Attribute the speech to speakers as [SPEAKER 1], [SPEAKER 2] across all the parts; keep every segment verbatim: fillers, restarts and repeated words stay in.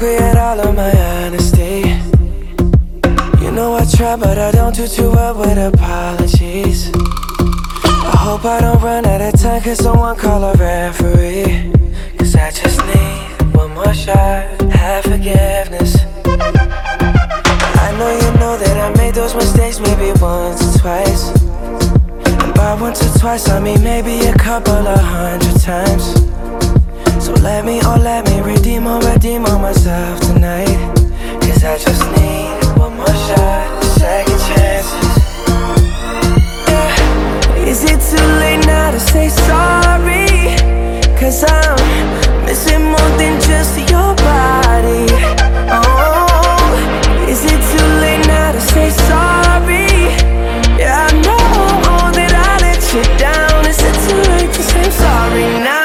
[SPEAKER 1] appropriate all of my honesty. You know I try, but I don't do too well with apologies. I hope I don't run out of time, cause someone call a referee. Cause I just need one more shot, have forgiveness. I know you know that I made those mistakes maybe once or twice. And by once or twice I mean maybe a couple of hundred times. So let me, oh let me redeem or redeem on myself tonight. Cause I just need one more shot, second chances. Yeah. Is it too late now to say sorry? Cause I'm missing more than just your body. Oh, is it too late now to say sorry? Yeah, I know that I let you down. Is it too late to say sorry now?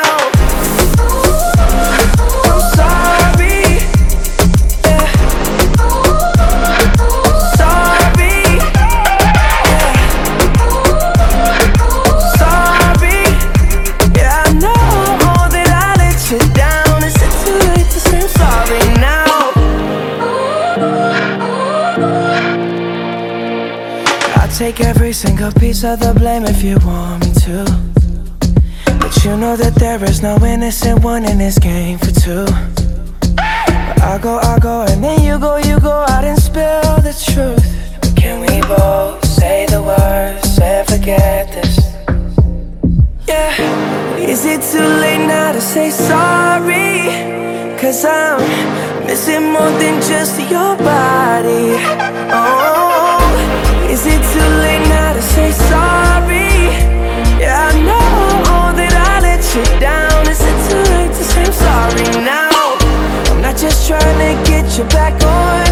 [SPEAKER 1] Take every single piece of the blame if you want me to. But you know that there is no innocent one in this game for two. But I go, I go, and then you go, you go out and spill the truth. But can we both say the words and forget this? Yeah. Is it too late now to say sorry? Cause I'm missing more than just your body. Oh, is it too late now to say sorry? Yeah, I know that I let you down. Is it too late to say I'm sorry now? I'm not just trying to get you back on